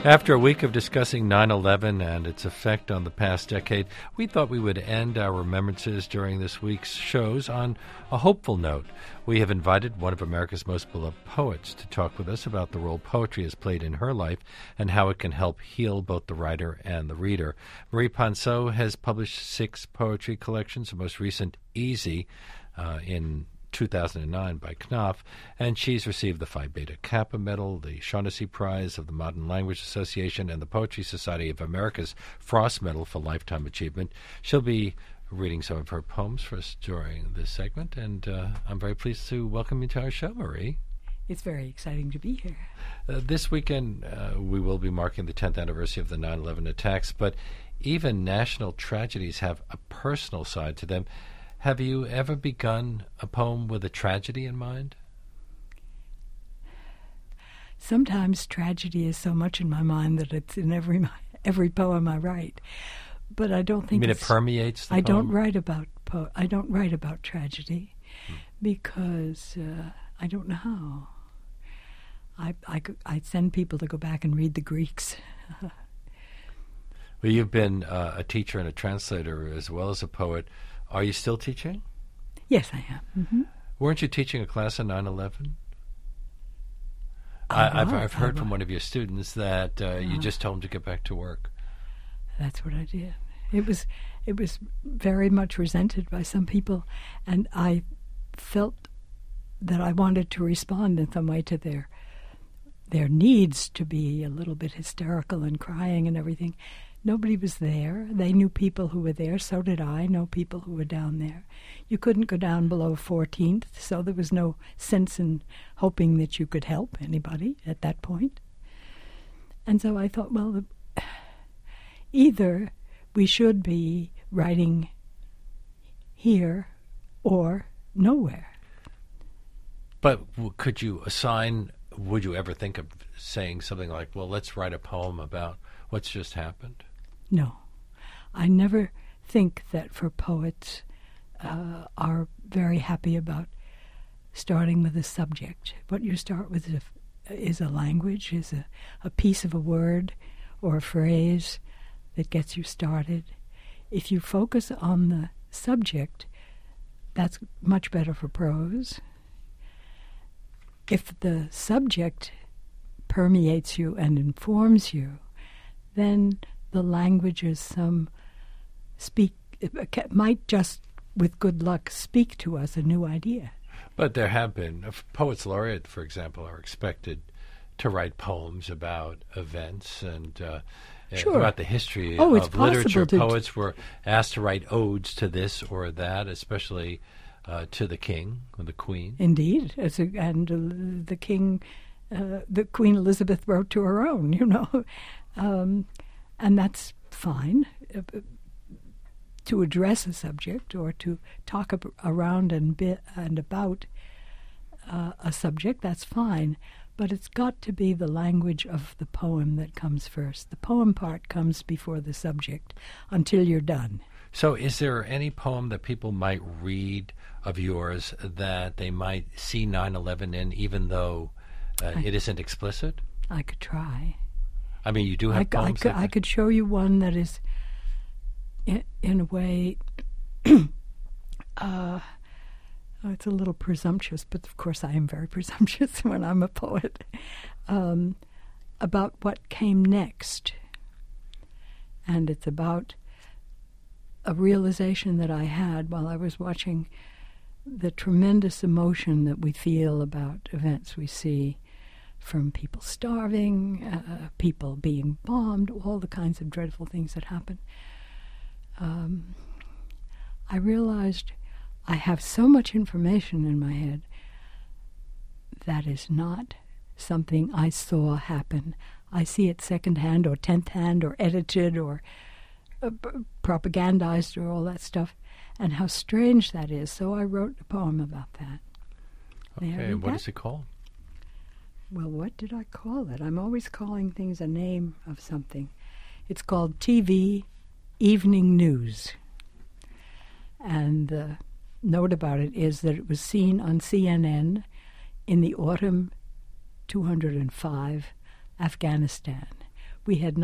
After a week of discussing 9/11 and its effect on the past decade, we thought we would end our remembrances during this week's shows on a hopeful note. We have invited one of America's most beloved poets to talk with us about the role poetry has played in her life and how it can help heal both the writer and the reader. Marie Ponceau has published 6 poetry collections, the most recent, Easy, in 2009 by Knopf, and she's received the Phi Beta Kappa Medal, the Shaughnessy Prize of the Modern Language Association, and the Poetry Society of America's Frost Medal for Lifetime Achievement. She'll be reading some of her poems for us during this segment, and I'm very pleased to welcome you to our show, Marie. It's very exciting to be here. This weekend, we will be marking the 10th anniversary of the 9/11 attacks, but even national tragedies have a personal side to them. Have you ever begun a poem with a tragedy in mind? Sometimes tragedy is so much in my mind that it's in every poem I write. But I don't think it permeates the poem? I don't write about tragedy because I don't know how. I send people to go back and read the Greeks. Well, you've been a teacher and a translator as well as a poet. Are you still teaching? Yes, I am. Mm-hmm. Weren't you teaching a class on 9/11? I've heard from one of your students that you just told him to get back to work. That's what I did. It was very much resented by some people, and I felt that I wanted to respond in some way to their needs to be a little bit hysterical and crying and everything. Nobody was there. They knew people who were there. So did I know people who were down there. You couldn't go down below 14th, so there was no sense in hoping that you could help anybody at that point. And so I thought, well, either we should be writing here or nowhere. But would you ever think of saying something like, well, let's write a poem about what's just happened? No. I never think that for poets are very happy about starting with a subject. What you start with is a language, is a piece of a word or a phrase that gets you started. If you focus on the subject, that's much better for prose. If the subject permeates you and informs you, then the languages might just, with good luck, speak to us a new idea. But there have been, poets laureate, for example, are expected to write poems about events and sure. about the history of literature. Poets were asked to write odes to this or that, especially to the king or the queen. Indeed, the king, the Queen Elizabeth wrote to her own, and that's fine. To address a subject or to talk around and about a subject, that's fine. But it's got to be the language of the poem that comes first. The poem part comes before the subject until you're done. So is there any poem that people might read of yours that they might see 9/11 in, even though it isn't explicit? I could try. I mean, you do have poems. I could show you one that is, in a way, it's a little presumptuous, but of course I am very presumptuous when I'm a poet, about what came next. And it's about a realization that I had while I was watching the tremendous emotion that we feel about events we see, from people starving, people being bombed, all the kinds of dreadful things that happen. I realized I have so much information in my head that is not something I saw happen. I see it secondhand or 10th hand or edited or propagandized or all that stuff, and how strange that is. So I wrote a poem about that. Okay, what is it called? Well, what did I call it? I'm always calling things a name of something. It's called TV Evening News. And the note about it is that it was seen on CNN in the autumn 205, Afghanistan, we had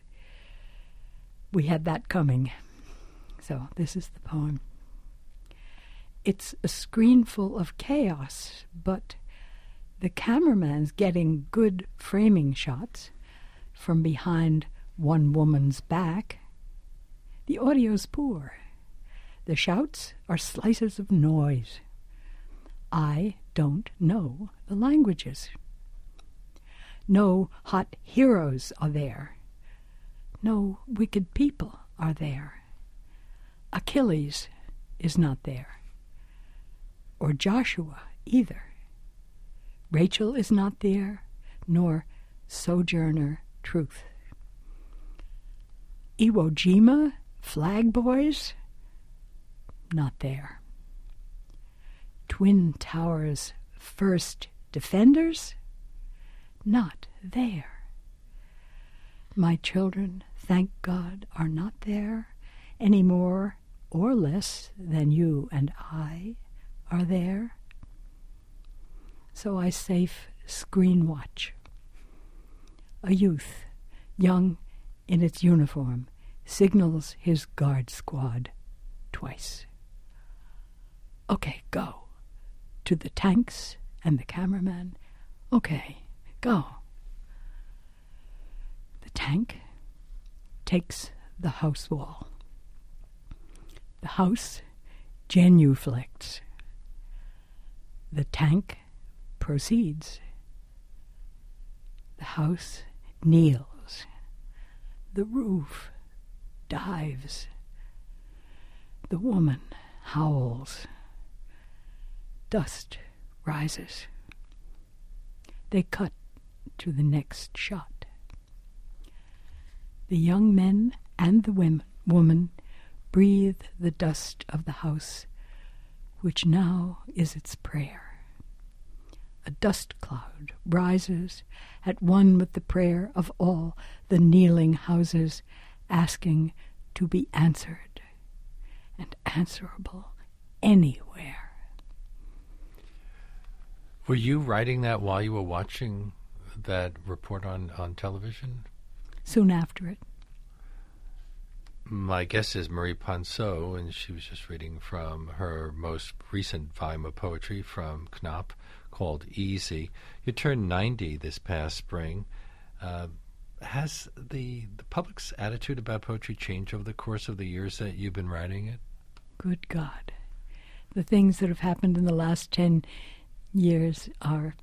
that coming. So this is the poem. It's a screen full of chaos, but the cameraman's getting good framing shots from behind one woman's back. The audio's poor. The shouts are slices of noise. I don't know the languages. No hot heroes are there. No wicked people are there. Achilles is not there. Or Joshua either. Rachel is not there, nor Sojourner Truth. Iwo Jima, Flag Boys, not there. Twin Towers' first defenders, not there. My children, thank God, are not there any more or less than you and I are there. So I safe screen watch. A youth, young in its uniform, signals his guard squad twice. Okay, go. To the tanks and the cameraman. Okay, go. The tank takes the house wall. The house genuflects. The tank proceeds. The house kneels. The roof dives. The woman howls. Dust rises. They cut to the next shot. The young men and the woman breathe the dust of the house, which now is its prayer. A dust cloud rises at one with the prayer of all the kneeling houses, asking to be answered and answerable anywhere. Were you writing that while you were watching that report on television? Soon after it. My guest is Marie Ponceau, and she was just reading from her most recent volume of poetry from Knopf called Easy. You turned 90 this past spring. Has the public's attitude about poetry changed over the course of the years that you've been writing it? Good God. The things that have happened in the last 10 years are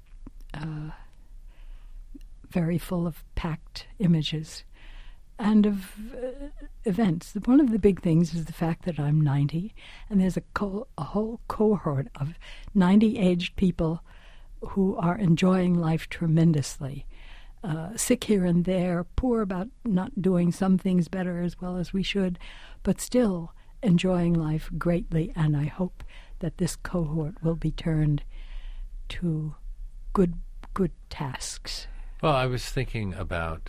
very full of packed images and of events. One of the big things is the fact that I'm 90, and there's a whole cohort of 90-aged people who are enjoying life tremendously. Sick here and there, poor about not doing some things better as well as we should, but still enjoying life greatly, and I hope that this cohort will be turned to good tasks. Well, I was thinking about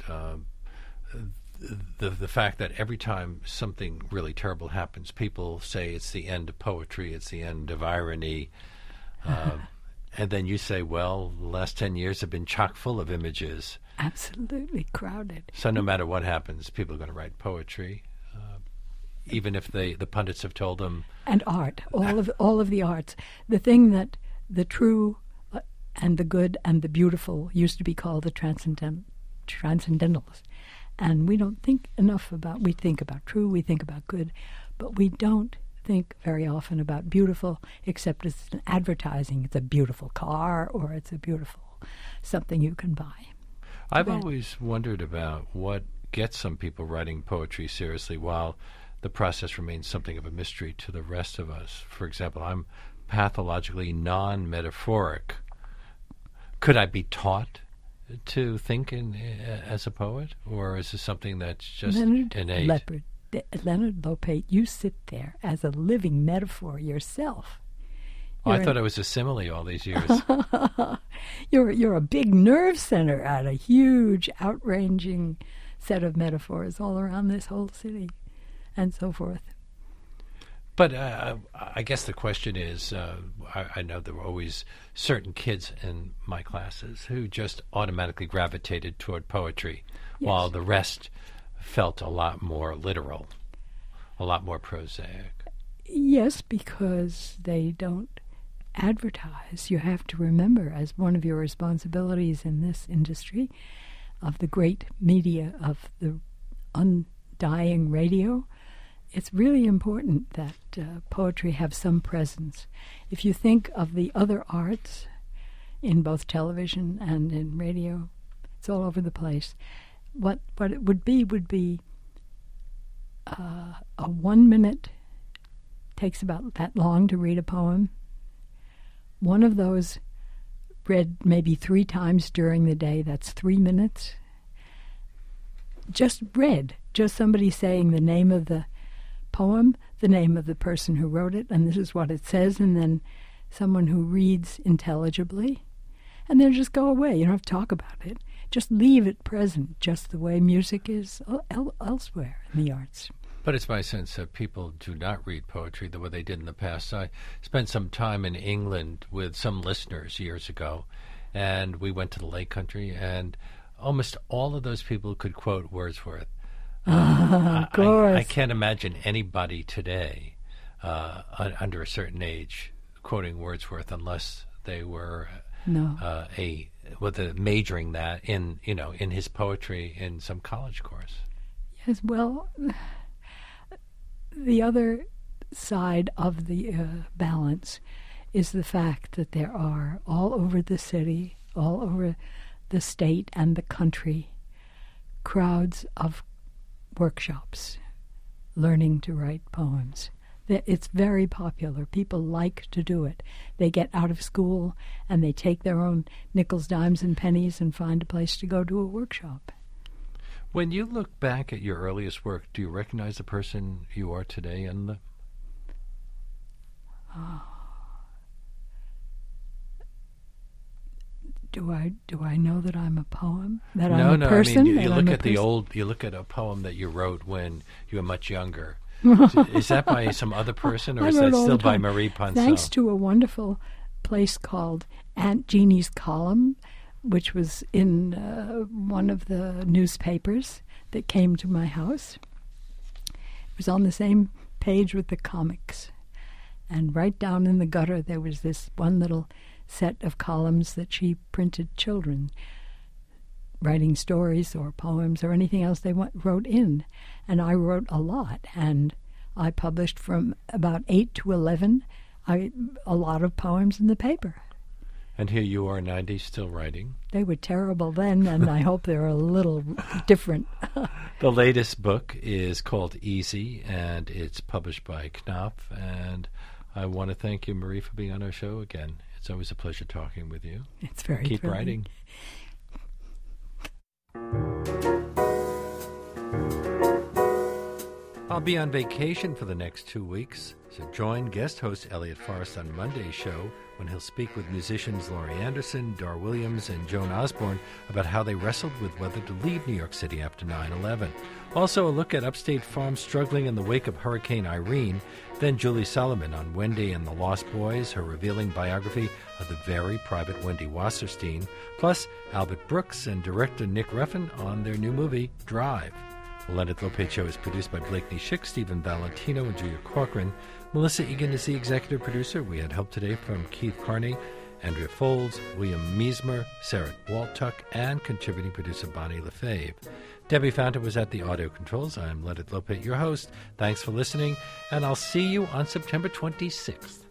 the fact that every time something really terrible happens, people say it's the end of poetry, it's the end of irony, and then you say, well, the last 10 years have been chock full of images. Absolutely crowded. So no matter what happens, people are going to write poetry, even if the pundits have told them. And art, all of the arts. The thing that the true and the good and the beautiful used to be called the transcendentals. And we don't think enough about, we think about true, we think about good, but we don't think very often about beautiful, except as an advertising. It's a beautiful car, or it's a beautiful something you can buy. I've always wondered about what gets some people writing poetry seriously while the process remains something of a mystery to the rest of us. For example, I'm pathologically non-metaphoric. Could I be taught to think as a poet, or is this something that's just innate? Leonard Lopate, you sit there as a living metaphor yourself. I thought it was a simile all these years. You're a big nerve center at a huge, outranging set of metaphors all around this whole city, and so forth. But I guess the question is, I know there were always certain kids in my classes who just automatically gravitated toward poetry, Yes. while the rest felt a lot more literal, a lot more prosaic. Yes, because they don't advertise. You have to remember, as one of your responsibilities in this industry, of the great media of the undying radio, it's really important that poetry have some presence. If you think of the other arts in both television and in radio, it's all over the place. What it would be a 1 minute, takes about that long to read a poem. One of those read maybe 3 times during the day, that's 3 minutes. Just read, just somebody saying the name of the poem, the name of the person who wrote it, and this is what it says, and then someone who reads intelligibly, and then just go away. You don't have to talk about it. Just leave it present, just the way music is elsewhere in the arts. But it's my sense that people do not read poetry the way they did in the past. I spent some time in England with some listeners years ago, and we went to the Lake Country, and almost all of those people could quote Wordsworth. Of course. I can't imagine anybody today under a certain age quoting Wordsworth unless they were majoring that in his poetry in some college course. Yes, well, the other side of the balance is the fact that there are all over the city, all over the state and the country, crowds of workshops learning to write poems. It's very popular. People like to do it. They get out of school and they take their own nickels, dimes, and pennies and find a place to go to a workshop. When you look back at your earliest work, do you recognize the person you are today in the... Do I know that I'm a poem? That I'm a person? I mean, you look at a poem that you wrote when you were much younger. Is that by some other person, or is that still by Marie Ponceau? Thanks to a wonderful place called Aunt Jeannie's Column, which was in one of the newspapers that came to my house. It was on the same page with the comics. And right down in the gutter there was this one little set of columns that she printed children writing stories or poems or anything else they wrote in. And I wrote a lot, and I published from about 8 to 11 a lot of poems in the paper. And here you are, 90, still writing. They were terrible then, and I hope they're a little different. The latest book is called Easy, and it's published by Knopf. And I want to thank you, Marie, for being on our show again. It's always a pleasure talking with you. It's very Keep thrilling. writing. I'll be on vacation for the next 2 weeks, so join guest host Elliot Forrest on Monday's show when he'll speak with musicians Laurie Anderson, Dar Williams, and Joan Osborne about how they wrestled with whether to leave New York City after 9/11. Also, a look at upstate farms struggling in the wake of Hurricane Irene. Then Julie Solomon on Wendy and the Lost Boys, her revealing biography of the very private Wendy Wasserstein. Plus, Albert Brooks and director Nick Ruffin on their new movie, Drive. The Leonard Lopate Show is produced by Blakeney Schick, Stephen Valentino, and Julia Corcoran. Melissa Egan is the executive producer. We had help today from Keith Carney, Andrea Folds, William Meismer, Sarah Waltuck, and contributing producer Bonnie Lefebvre. Debbie Fountain was at the audio controls. I'm Leonard Lopate, your host. Thanks for listening, and I'll see you on September 26th.